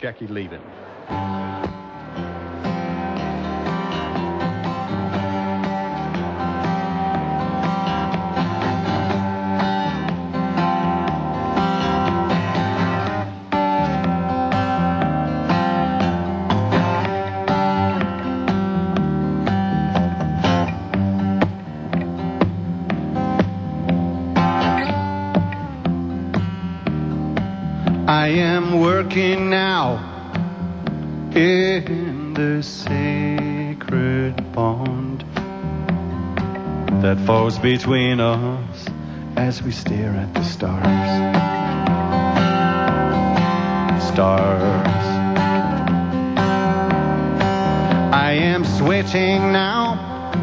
Jackie Leavin. I am working now in the sacred bond that falls between us as we stare at the stars. Stars. I am sweating now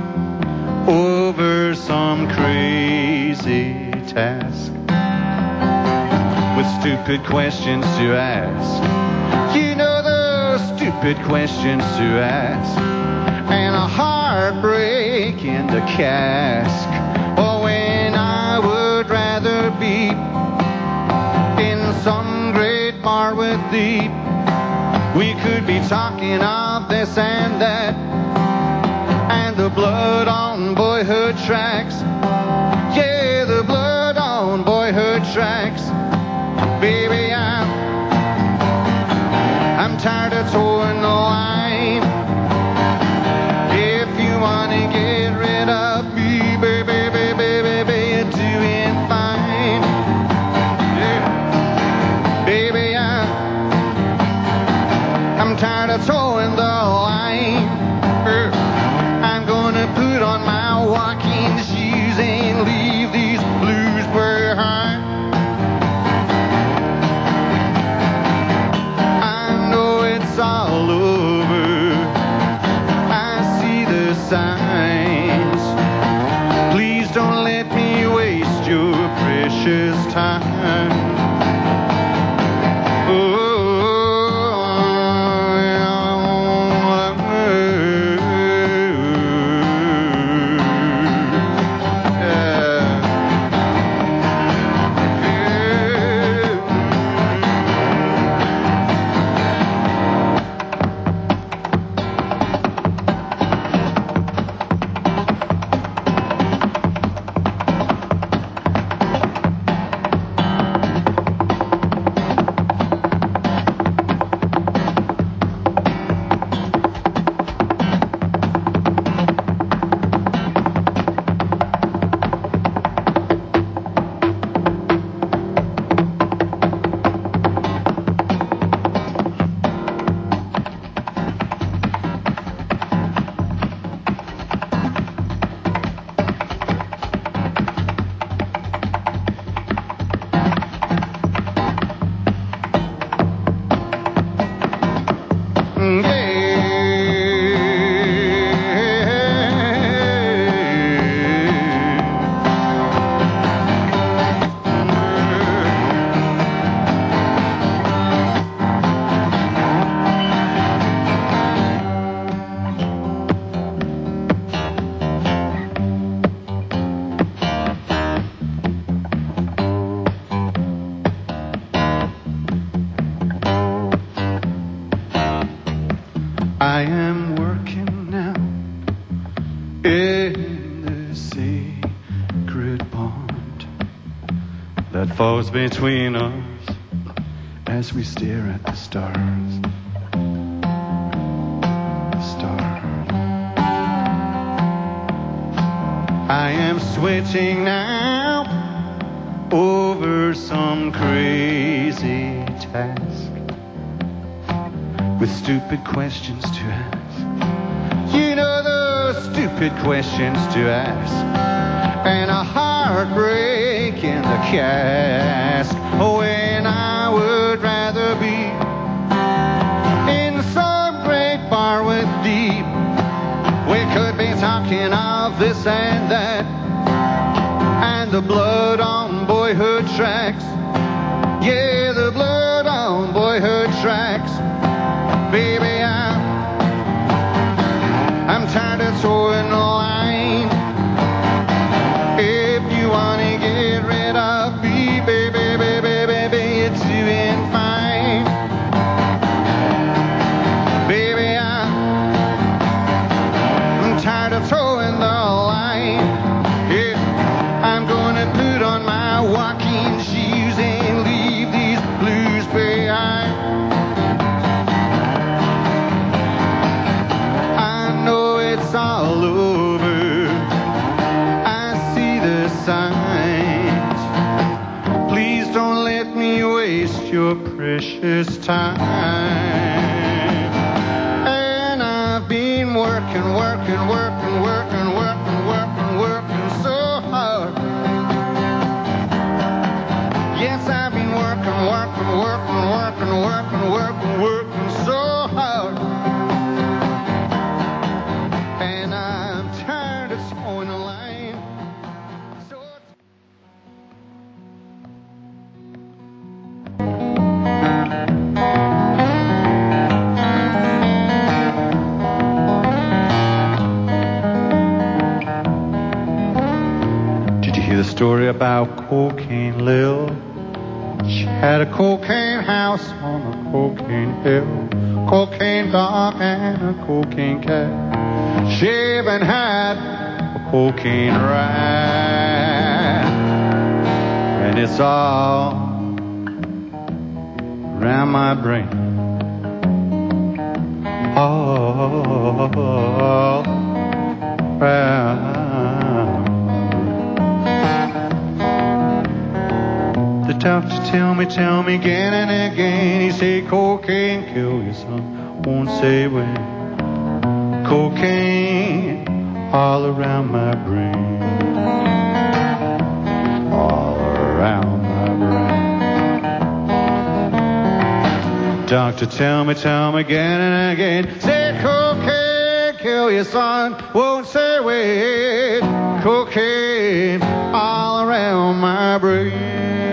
over some crazy task, with stupid questions to ask. You know those stupid questions to ask. And a heartbreak in the cask. Oh, when I would rather be in some great bar with thee. We could be talking of this and that, and the blood on boyhood tracks. Yeah, the blood on boyhood tracks. Baby, I'm tired of towing the line. If you want to get rid of me, baby, you're doing fine. Yeah. Baby, I'm tired of towing the line. I'm gonna put on my walking shoes and leave these blues behind. All over, I see the signs. Please don't let me waste your precious time. I am working now in the secret pond that falls between us as we stare at the stars. Stars. I am switching now over some crazy task, with stupid questions to ask. You know those stupid questions to ask. And a heartbreak in the cask. When I would rather be in some great bar with thee. We could be talking of this and that, and the blood on boyhood tracks. Yeah, the blood on boyhood tracks. Baby, I'm tired of towing the line. If you want to get rid of me, baby, you're doing fine. precious time. And I've been working so hard. Yes, I've been working so hard. And I'm tired of sewing the line. So did you hear the story about Cocaine Lil? She had a cocaine house on a cocaine hill, cocaine dog and a cocaine cat. She even had a cocaine rat. And it's all around my brain. All around. The doctor tell me again and again. He say cocaine kill you, son. Won't say when. Cocaine all around my brain. All around my brain. Doctor tell me again and again. Say cocaine kill you, son. Won't say when. Cocaine all around my brain.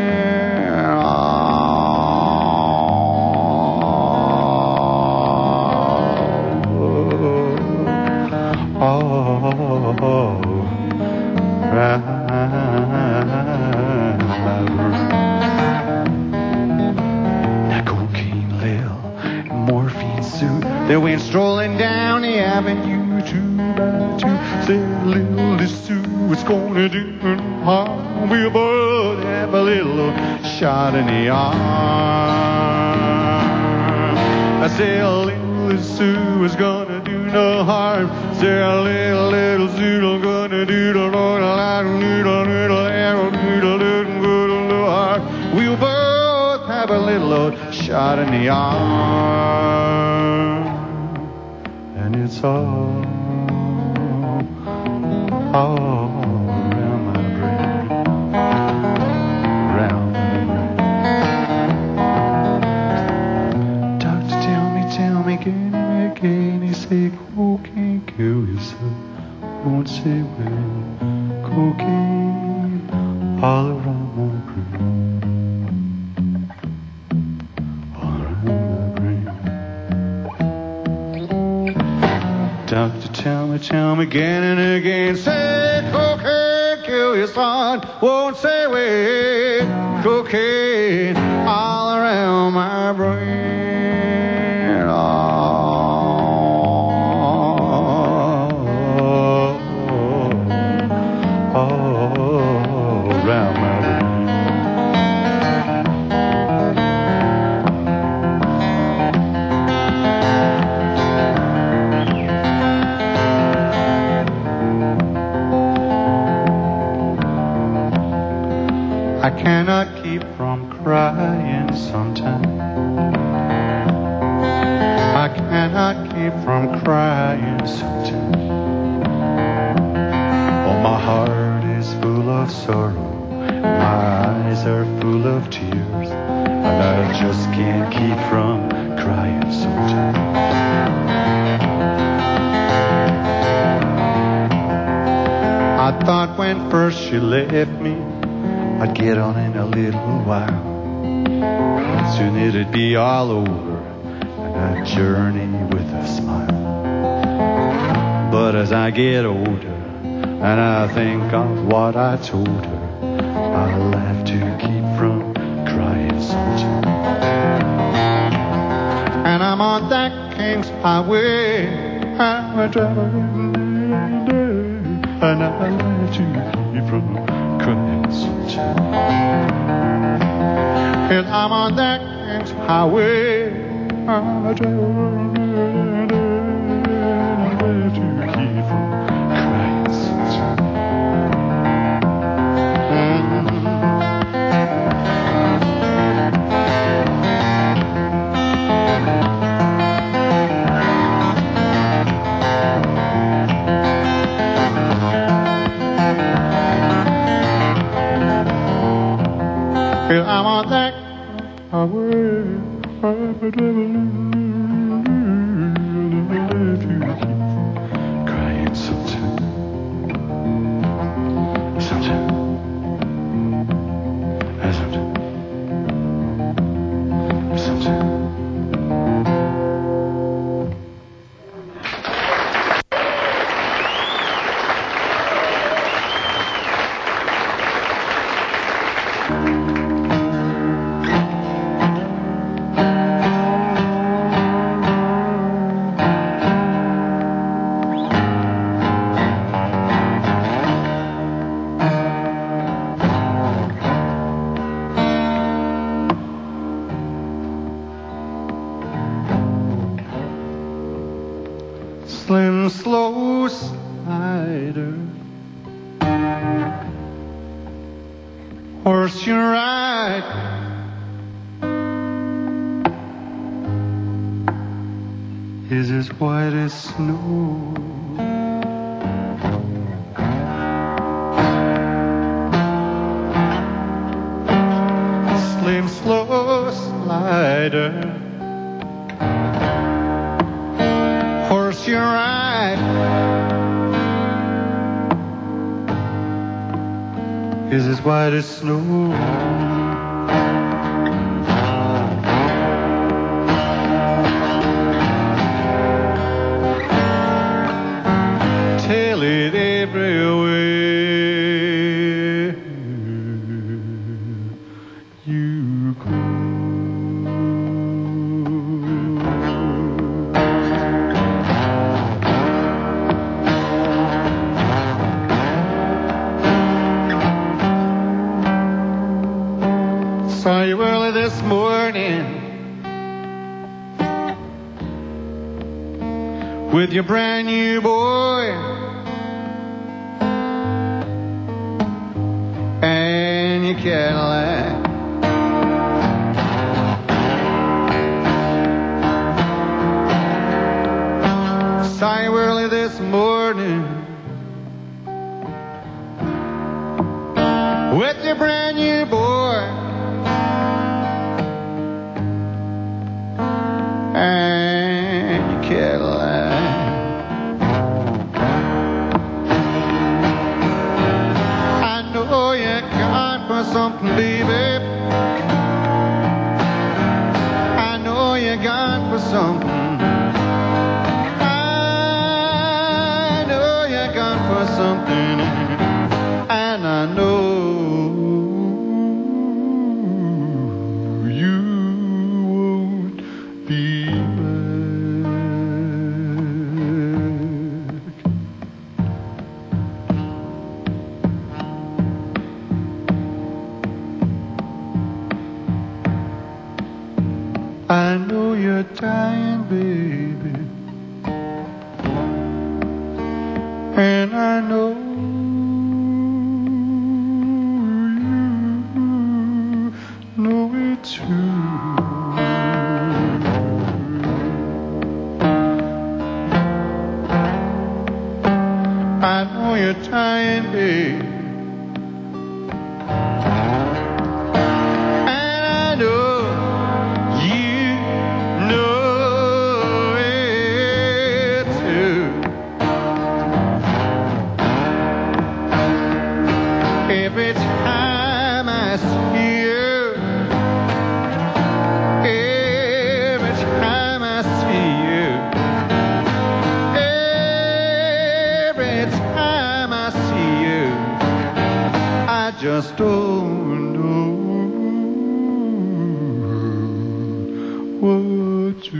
That cocaine lil, morphine suit. They went strolling down the avenue, 2 by 2. Said, little Sue, what's gonna do harm? We'll both have a little shot in the arm. I said, little Sue is gonna do no harm. Say a little Sue is gonna do no harm. We'll both have a little shot in the arm. And it's all around my brain. Around my brain. Doctor tell me again. He say cocaine kill you, so won't say when. Cocaine all around my brain. Doctor tell me again and again. Say cocaine kill your son. Won't say wait. Cocaine all around my brain. All around my brain. I cannot keep from crying sometimes. I cannot keep from crying sometimes. Oh, my heart is full of sorrow. My eyes are full of tears. And I just can't keep from crying sometimes. I thought when first she left me, I'd get on in a little while. Soon it'd be all over, and I'd journey with a smile. But as I get older, and I think of what I told her, I'll have to keep from crying sometimes. And I'm on that King's Highway, I'm traveling day, and I'll have to keep from crying sometimes. And I'm on that King's Highway, I'm a traveling day, and I'll have to keep from crying sometimes. Crying sometimes. Sometimes. Slim, slow slider, horse you ride, is as white as snow. Slim, slow slider, horse you ride, is as white as snow. Tell it everywhere you go. Saw you early this morning with your brand new boy and your Cadillac. Saw you early this morning with your brand new boy and your Cadillac. I know you're gone for something, baby. I know you're gone for something. I know you're gone for something. And I know you won't be back. I know you're dying, baby, and I know you know it too. I know you're dying, baby, and I know you know it too. Every time I see you, every time I see you, every time I see you, I just don't know what to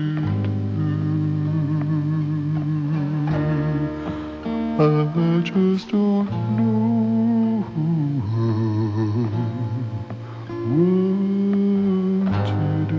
do. I just don't know what to do.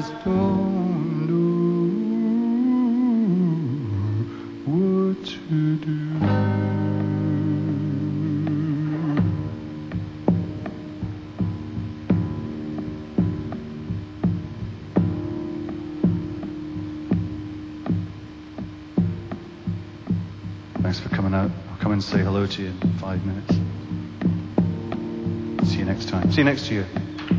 just don't know what to do. Thanks for coming out. I'll come and say hello to you in 5 minutes. See you next time. See you next year.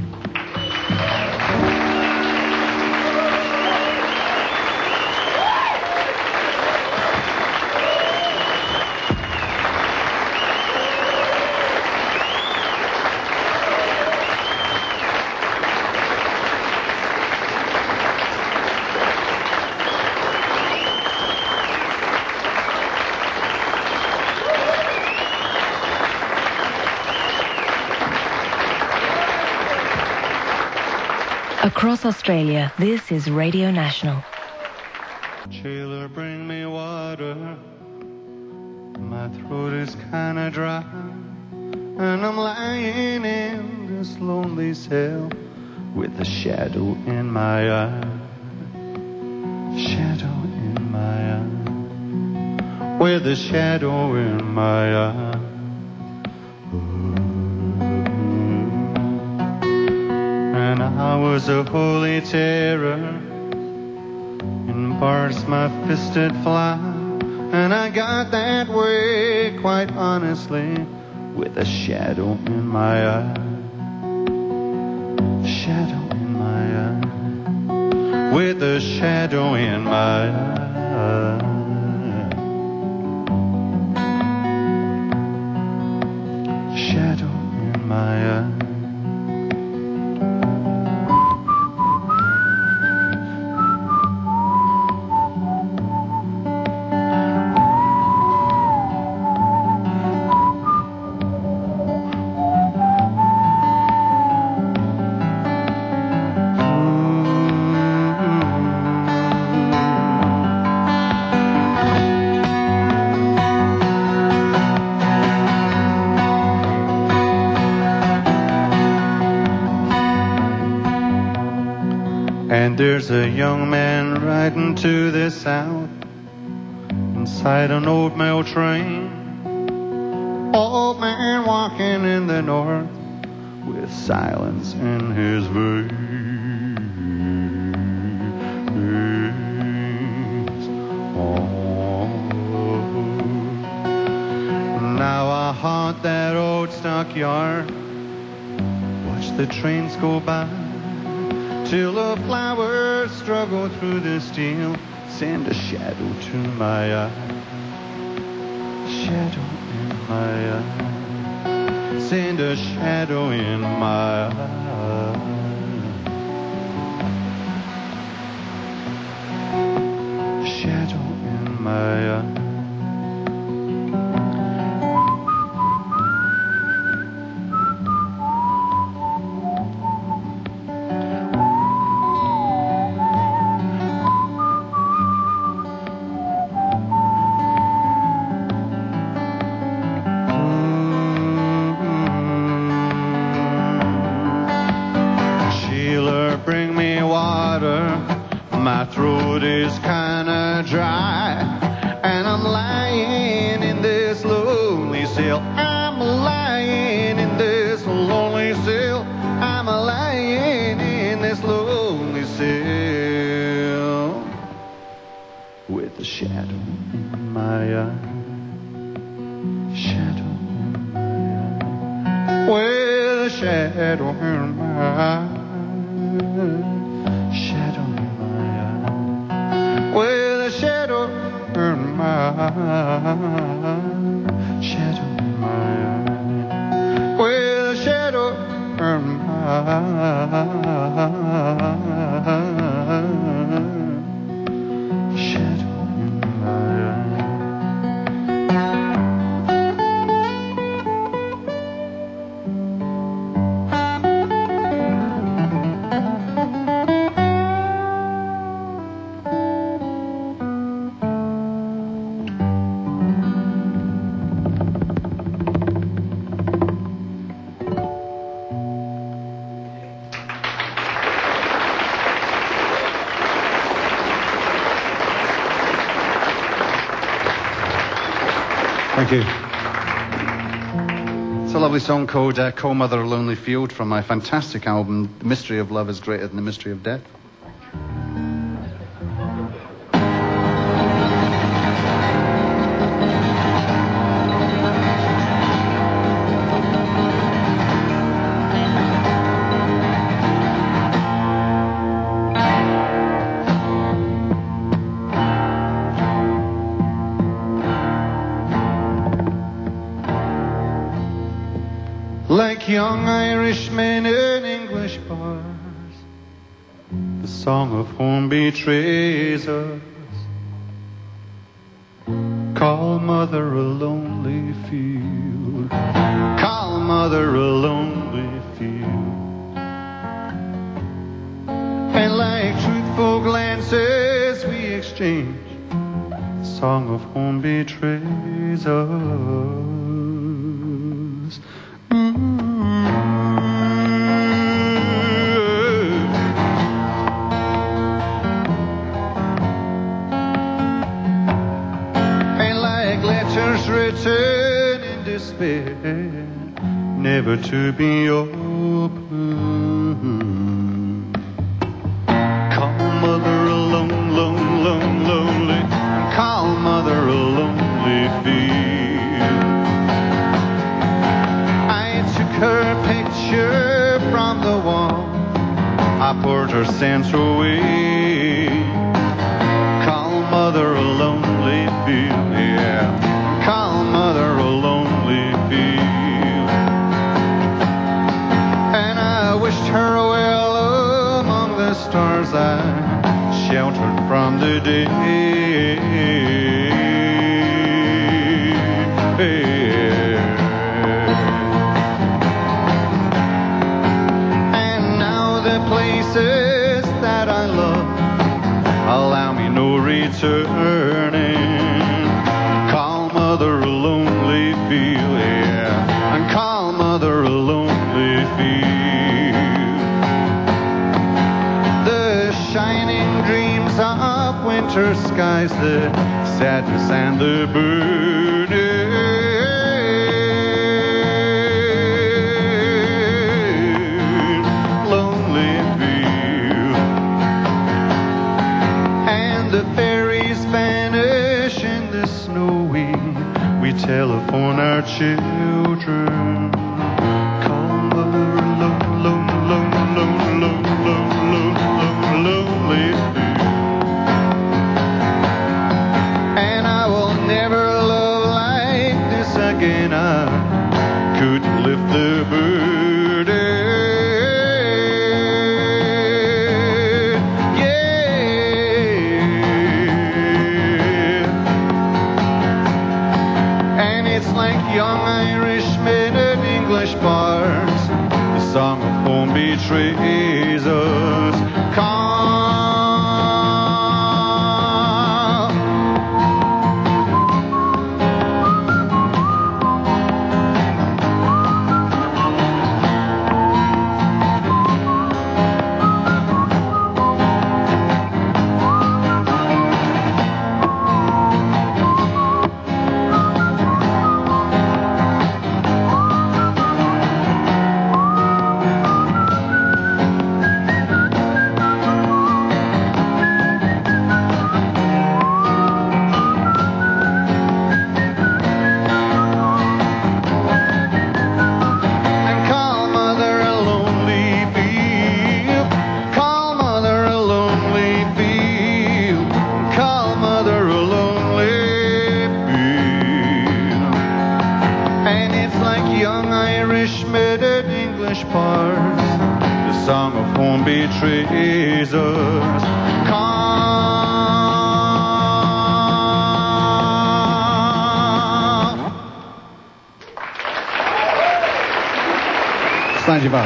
Across Australia, this is Radio National. Jailer, bring me water. My throat is kinda dry, and I'm lying in this lonely cell with a shadow in my eye. Shadow in my eye. With a shadow in my eye. And I was a holy terror, and burst my fisted fly, and I got that way quite honestly, with a shadow in my eye. Shadow in my eye. With a shadow in my eye. Shadow in my eye. And there's a young man riding to the south inside an old mail train. Old man walking in the north with silence in his veins. Oh. Now I haunt that old stockyard, watch the trains go by, till the flowers struggle through the steel, send a shadow to my eye. Shadow in my eye. Send a shadow in my eye. Shadow in my eye. Bring me water, my throat is kinda dry, and I'm lying in this lonely cell. I'm lying in this lonely cell. I'm lying in this lonely cell with a shadow in my eye. Shadow in my eye. With a shadow in my eye. Shadow in my eye. With a shadow in my eye. Shadow in my eye. With a shadow in my eye. Shadow in my eye. Thank you. It's a lovely song called Call Mother a Lonely Field from my fantastic album, The Mystery of Love is Greater Than the Mystery of Death. Like young Irishmen in English bars, the song of home betrays us. Call mother a lonely field, call mother a lonely field. And like truthful glances we exchange, the song of home betrays us. Written in despair, never to be opened. Call mother a lonely, call mother a lonely field. I took her picture from the wall, I poured her scent away. Call mother a lonely field, yeah. Call mother a lonely field. And I wished her well among the stars I sheltered from the day. And now the places that I love allow me no returning. Mother a lonely field, yeah, and call mother a lonely field. The shining dreams of winter skies, the sadness and the burden. Lonely field. And the fairies vanish in the snowy. We telephone our children. Call mother a lonely field. And I will never love like this again. I couldn't lift the burden. Young Irishmen in English bars, the song of home betrays us. Betrays us. Sanjiva.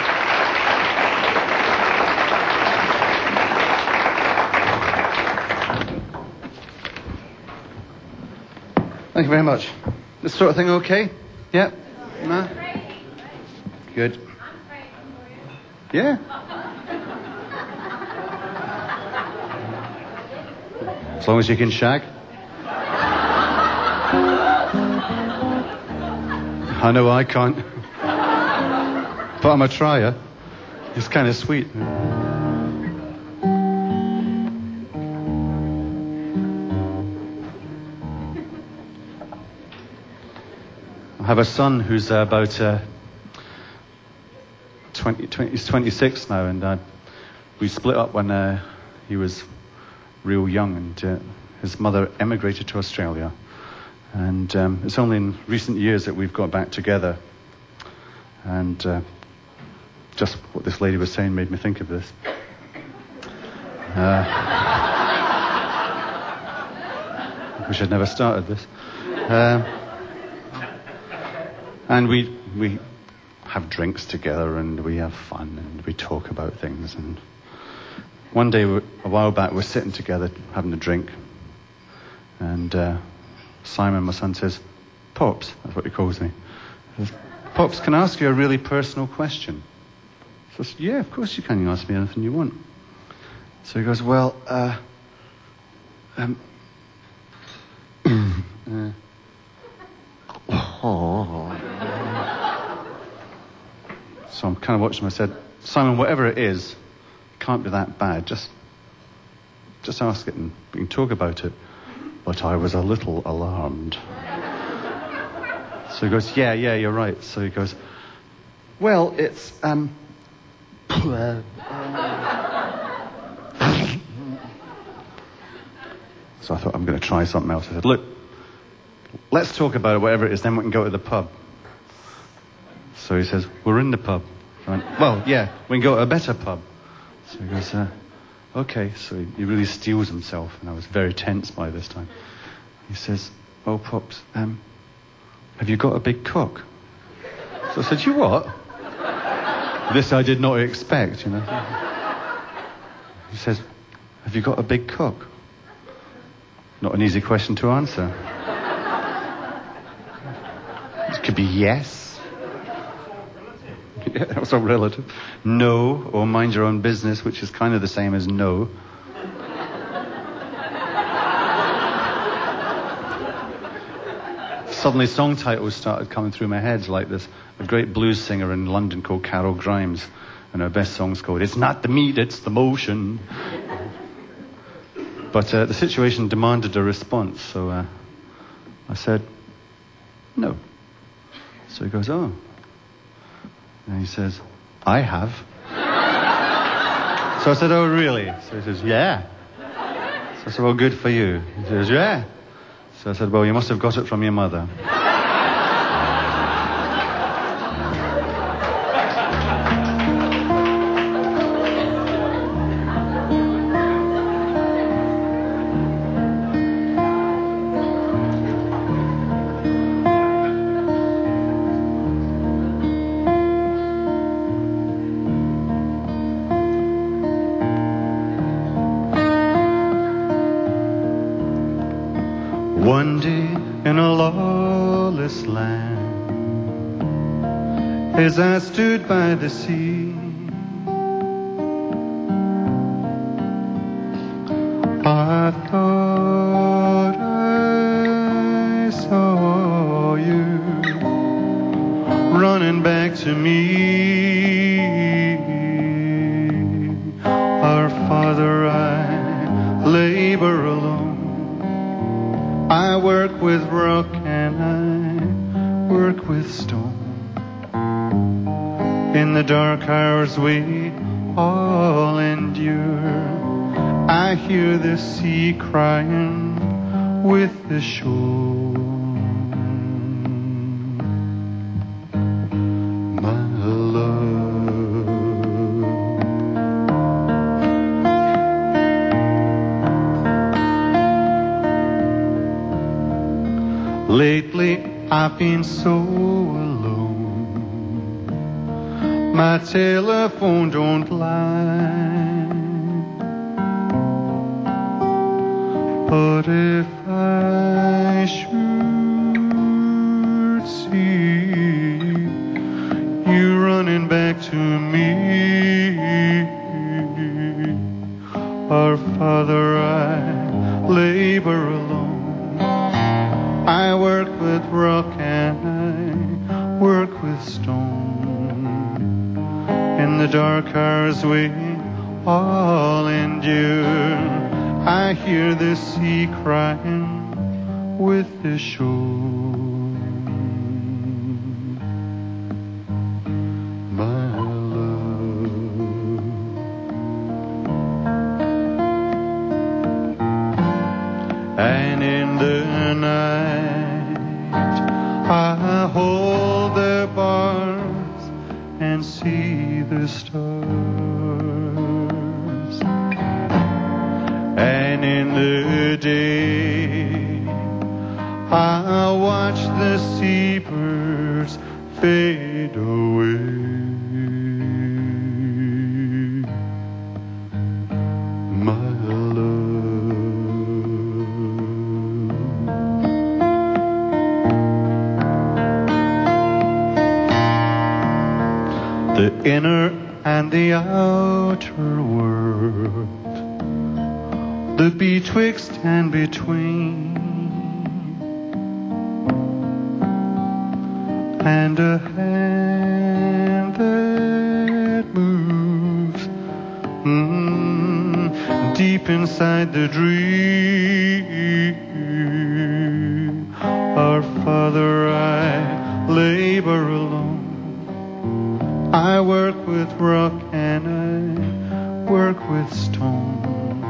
Thank you very much. This sort of thing okay? Yeah? No? Good. Yeah? As long as you can shag. I know I can't. But I'm a trier. It's kind of sweet. I have a son who's about he's 26 now, and we split up when he was real young, and his mother emigrated to Australia. And it's only in recent years that we've got back together. And just what this lady was saying made me think of this. I wish I'd never started this. And we have drinks together, and we have fun, and we talk about things. And one day, a while back, we're sitting together having a drink, and Simon, my son, says, "Pops," that's what he calls me. He says, "Pops, can I ask you a really personal question?" So I said, "Yeah, of course you can. You ask me anything you want." So he goes, "Well, So I'm kind of watching him. I said, "Simon, whatever it is, it can't be that bad. Just ask it and we can talk about it." But I was a little alarmed. So he goes, yeah, you're right. So he goes, "Well, it's, So I thought, I'm going to try something else. I said, "Look, let's talk about it, whatever it is, then we can go to the pub." So he says, "We're in the pub." I went, "Well, yeah, we can go to a better pub." So he goes, "Okay." So he really steels himself, and I was very tense by this time. He says, "Oh, Pops, have you got a big cock?" So I said, "You what?" This I did not expect, you know. He says, "Have you got a big cock?" Not an easy question to answer. It could be yes. Yeah, that was all relative. No, or mind your own business, which is kind of the same as no. Suddenly song titles started coming through my head, like this. A great blues singer in London called Carol Grimes, and her best song's called "It's Not the Meat, It's the Motion." But the situation demanded a response, so I said, "No." So he goes, "Oh." And he says, "I have." So I said, "Oh, really?" So he says, "Yeah." So I said, "Well, good for you." He says, "Yeah." So I said, "Well, you must have got it from your mother." One day in a lawless land, as I stood by the sea, I thought I saw you running back to me. Our Father, I labor alone. I work with rock and I work with stone. In the dark hours we all endure, I hear the sea crying with the shore. My love. Lately I've been so alone, my telephone don't lie. But if I should see you running back to me, our Father, I labor alone. I work with rock and I in the dark hours we all endure. I hear the sea crying with the shore. My love. And in the night I hold their bars and see the stars. And in the day I watch the seabirds fade away. My love. The inner and the outer world, the betwixt and between, and a hand that moves deep inside the dream. Our Father, I labor alone. I work with rock and I work with stone.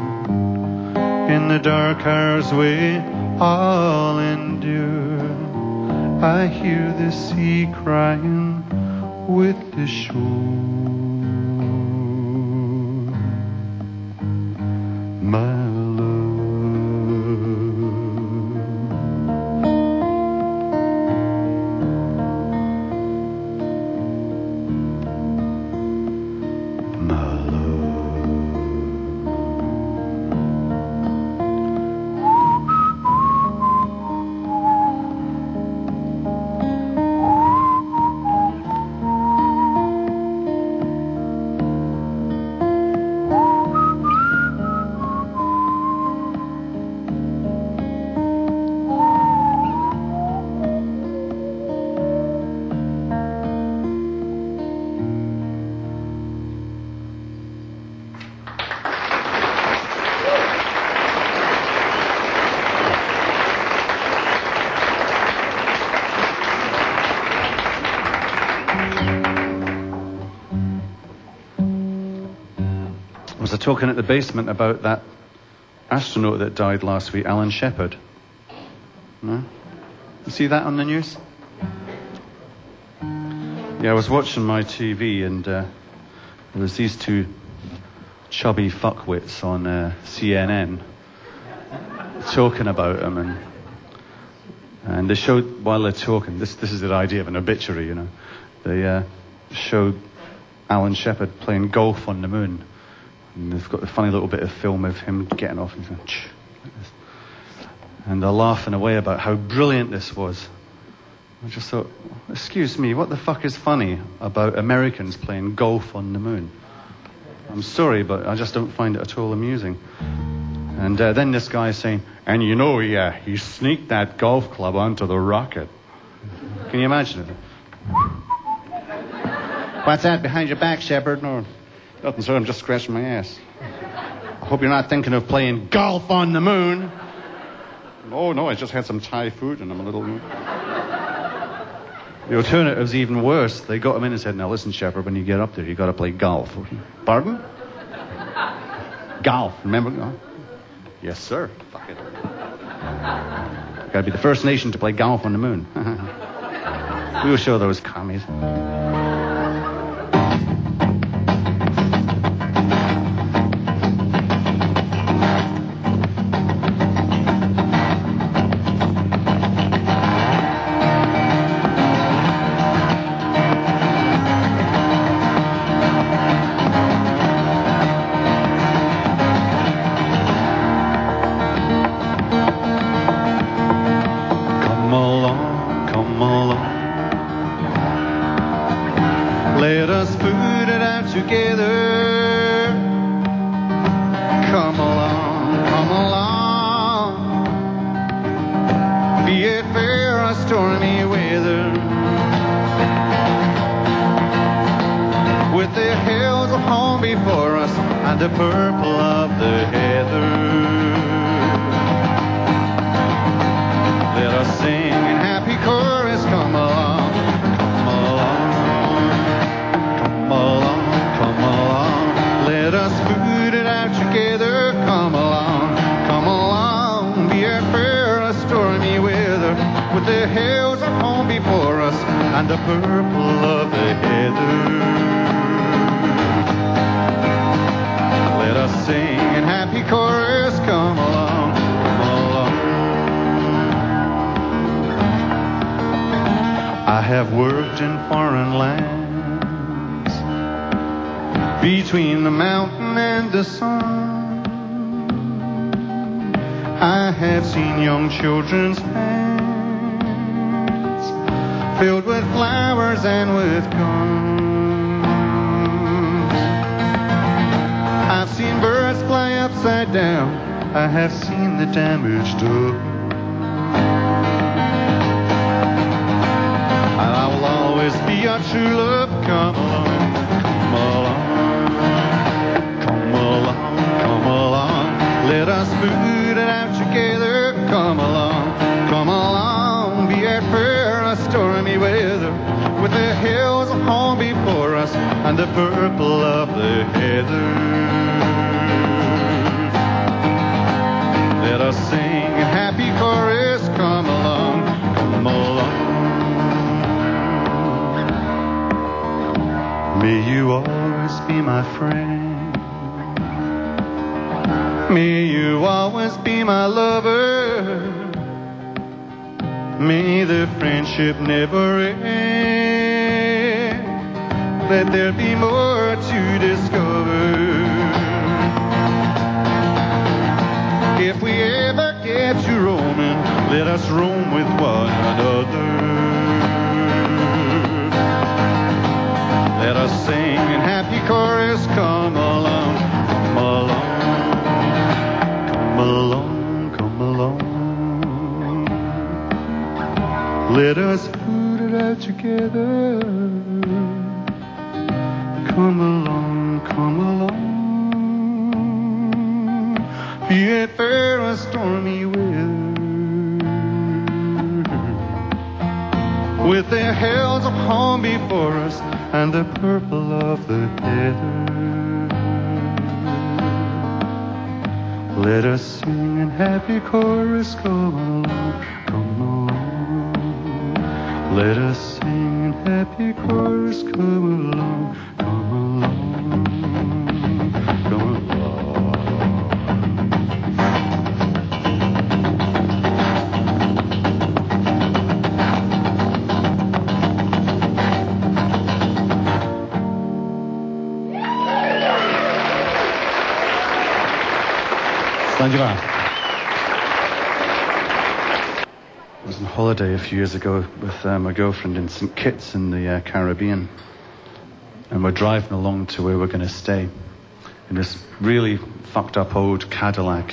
In the dark hours we all endure. I hear the sea crying with the shore. My talking at the basement about that astronaut that died last week, Alan Shepard. No? You see that on the news? Yeah, I was watching my TV and there was these two chubby fuckwits on CNN talking about him, and they showed, while they're talking, this is the idea of an obituary, you know. They showed Alan Shepard playing golf on the moon. And they've got a funny little bit of film of him getting off and going, like this. And they're laughing away about how brilliant this was. I just thought, excuse me, what the fuck is funny about Americans playing golf on the moon? I'm sorry, but I just don't find it at all amusing. And then this guy is saying, and you know, he sneaked that golf club onto the rocket. Can you imagine it? What's that behind your back, Shepard? No. Nothing, sir. I'm just scratching my ass. I hope you're not thinking of playing golf on the moon. Oh, no, I just had some Thai food and I'm a little... The alternative's even worse. They got him in and said, now listen, Shepard, when you get up there, you got to play golf. Pardon? Golf. Remember golf? Yes, sir. Fuck it. Got to be the first nation to play golf on the moon. We'll show those commies. and the purple of the heather. Let us sing in happy chorus, come along, come along, come along, come along. Let us foot it out together, come along, be it fair or stormy weather, with the hills of home before us and the purple of the heather. Let us sing in happy chorus, come along, come along. I have worked in foreign lands, between the mountain and the sun. I have seen young children's hands filled with flowers and with guns. I've seen birds fly upside down. I have seen the damage done. And I will always be your true love. Come along, come along, come along, come along. Let us boot it out together. Come along, be it fair or stormy weather, with the hills of home before us and the purple of the heather. Let us sing a happy chorus, come along, come along. May you always be my friend. May you always be my lover. May the friendship never end. Let there be more to discover. If we ever get to roaming, let us roam with one another. Let us sing in happy chorus, come along, come along, come along, come along. Let us put it out together. Come along, come along. Be it fair or stormy weather, with the hills of home before us and the purple of the heather. Let us sing in happy chorus, come along, come along. Let us sing in happy chorus, come along, come along, come along. I was on holiday a few years ago with my girlfriend in St. Kitts in the Caribbean, and we're driving along to where we're going to stay in this really fucked up old Cadillac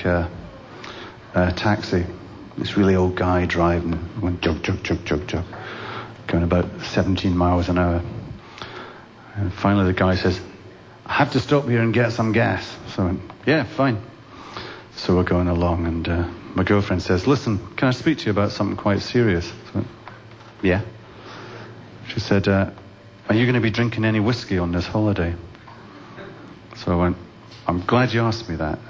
taxi. This really old guy driving, went jog, jog, jog, jog, jog, going about 17 miles an hour. And finally the guy says, I have to stop here and get some gas. So I went, yeah, fine. So we're going along, and my girlfriend says, listen, can I speak to you about something quite serious? So I went, yeah. She said, are you going to be drinking any whiskey on this holiday? So I went, I'm glad you asked me that.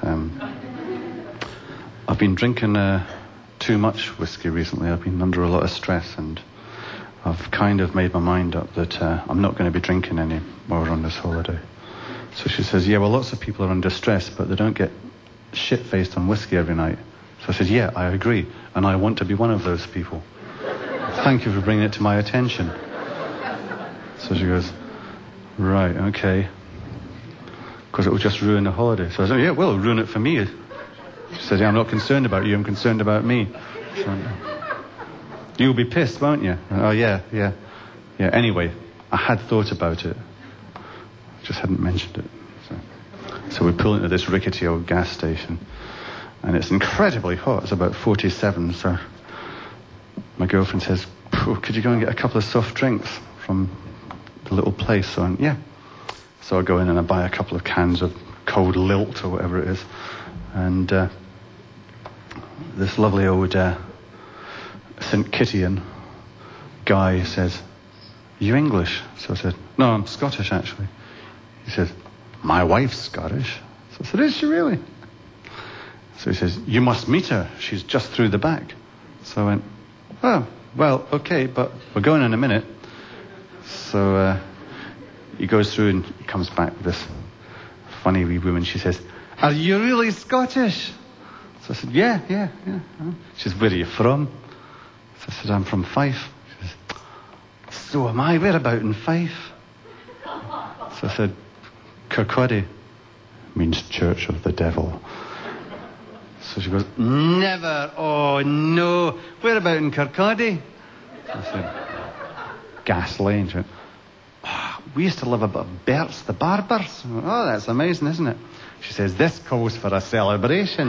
I've been drinking too much whiskey recently. I've been under a lot of stress, and I've kind of made my mind up that I'm not going to be drinking any while we're on this holiday. So she says, yeah, well, lots of people are under stress, but they don't get shit-faced on whiskey every night. So I said, yeah, I agree, and I want to be one of those people. Thank you for bringing it to my attention. So she goes, right, okay. Because it will just ruin the holiday. So I said, yeah, well, it'll ruin it for me. She said, yeah, I'm not concerned about you, I'm concerned about me. So, you'll be pissed, won't you? Oh, yeah. Anyway, I had thought about it. Just hadn't mentioned it. So we pull into this rickety old gas station, and it's incredibly hot. It's about 47, so my girlfriend says, could you go and get a couple of soft drinks from the little place? So yeah. So I go in and I buy a couple of cans of called Lilt or whatever it is. And this lovely old St. Kittian guy says, "Are you English?" So I said, "No, I'm Scottish, actually." He says, "My wife's Scottish." So I said, "Is she really?" So he says, "You must meet her. She's just through the back." So I went, "Oh, well, okay, but we're going in a minute." So he goes through and he comes back with this funny wee woman. She says, "Are you really Scottish?" So I said, Yeah. She says, "Where are you from?" So I said, "I'm from Fife." She says, "So am I. Where about in Fife?" So I said, "Kirkcaldy means Church of the Devil." So she goes, "Never. Oh, no. Where about in Kirkcaldy?" So I said, Gas Lane. She went, "Oh, we used to live above Bert's the Barbers." I went, "Oh, that's amazing, isn't it?" She says, "This calls for a celebration."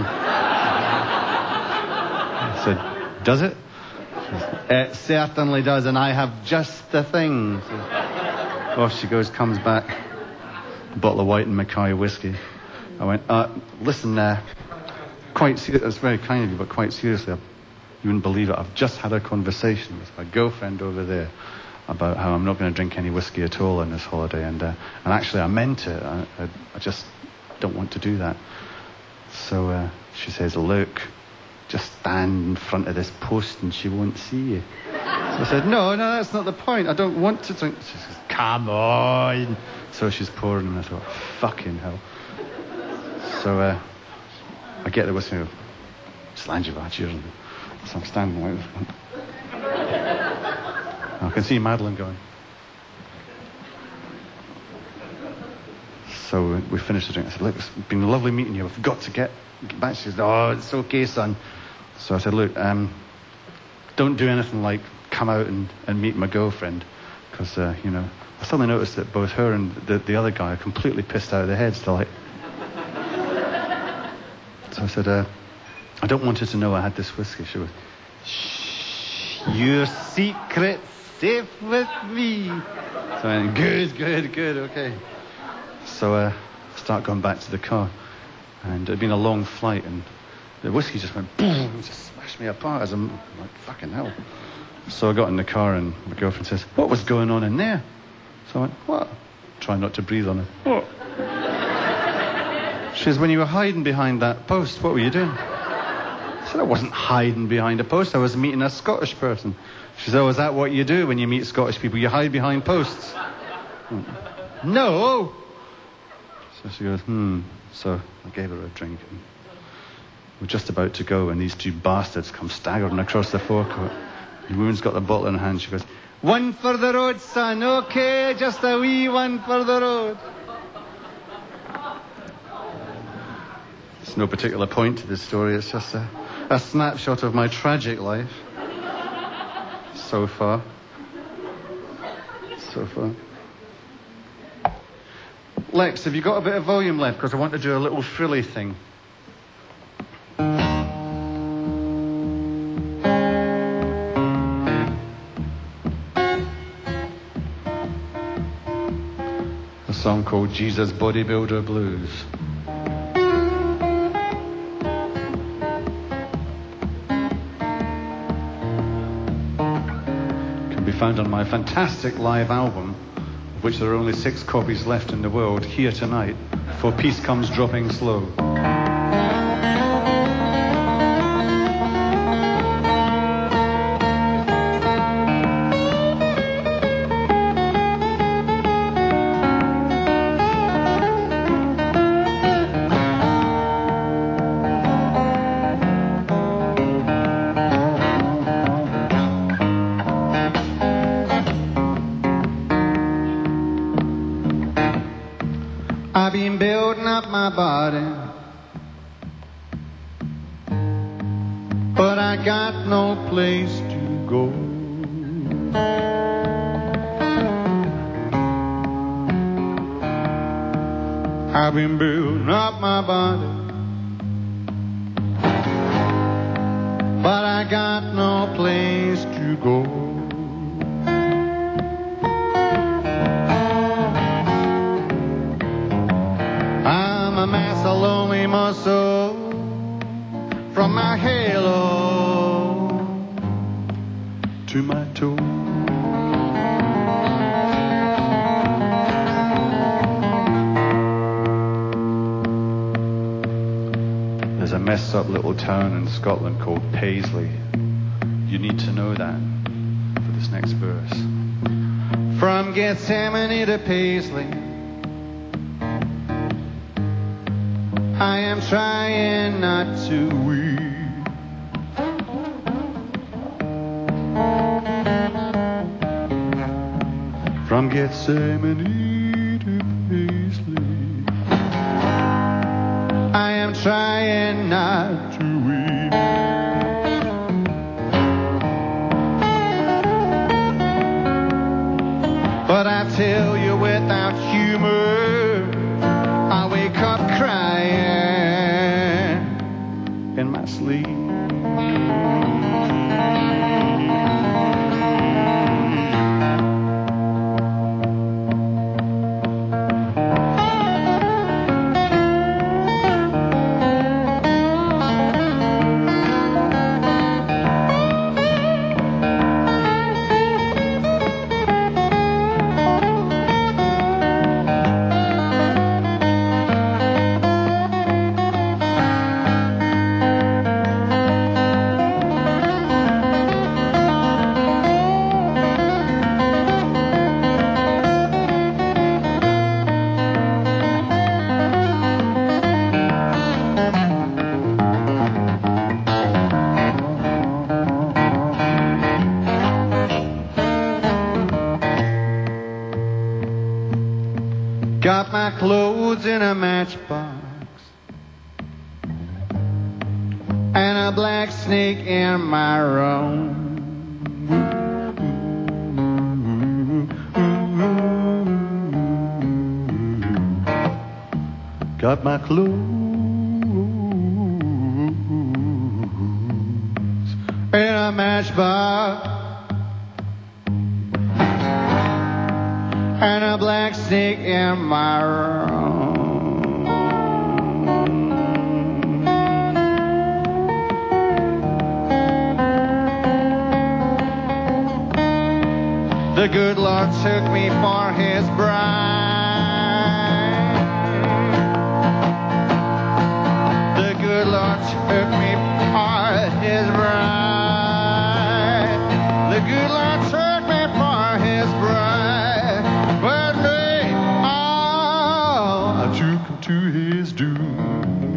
I said, "Does it?" She says, "It certainly does, and I have just the thing." So off she goes, comes back, a bottle of White and Mackay whiskey. I went, "Listen, quite serious, it's very kind of you, but quite seriously, you wouldn't believe it. I've just had a conversation with my girlfriend over there about how I'm not going to drink any whiskey at all on this holiday, and actually I meant it. I just don't want to do that." So she says, "Look, just stand in front of this post and she won't see you." So I said, No, that's not the point. I don't want to drink." She says, "Come on." So she's pouring, and I thought, fucking hell. So I get the whiskey, Slangevar, cheers. So I'm standing like this. I can see Madeline going. So we finished the drink. I said, "Look, it's been lovely meeting you. I've got to get back." She says, "Oh, it's okay, son." So I said, "Look, don't do anything like come out and meet my girlfriend, because, I suddenly noticed that both her and the other guy are completely pissed out of their heads. They're like..." So I said, "I don't want her to know I had this whiskey." She goes, "Shh, your secret's safe with me." So I went, good, okay. So I start going back to the car, and it had been a long flight, and the whiskey just went boom, and just smashed me apart as I'm like, fucking hell. So I got in the car, and my girlfriend says, "What was going on in there?" So I went, "What?" Try not to breathe on it. "What?" She says, "When you were hiding behind that post, what were you doing?" I said, "I wasn't hiding behind a post. I was meeting a Scottish person." She said, "Oh, is that what you do when you meet Scottish people? You hide behind posts?" "No." So she goes, So I gave her a drink. And we're just about to go, and these two bastards come staggering across the forecourt. The woman's got the bottle in her hand. She goes, "One for the road, son. Okay, just a wee one for the road." There's no particular point to this story. It's just a snapshot of my tragic life. So far. Lex, have you got a bit of volume left? Because I want to do a little frilly thing. A song called Jesus Bodybuilder Blues. Can be found on my fantastic live album, of which there are only 6 copies left in the world, Here Tonight, For Peace Comes Dropping Slow. I've been building up my body, but I got no place to go. I've been building up my body, but I got no place to go. from my halo to my toe. There's a messed up little town in Scotland called Paisley. You need to know that for this next verse. From Gethsemane to Paisley, I am trying not to weep. From Gethsemane to Paisley, I am trying not to weep. But I tell you without humor, I wake up crying in my sleep. Got my clothes in a matchbox and a black snake in my room. Got my clothes in a matchbox and a black snake in my room. The good Lord took me for his bride. The good Lord took me for his bride. The good Lord took me for his bride. But me, I took him to his doom.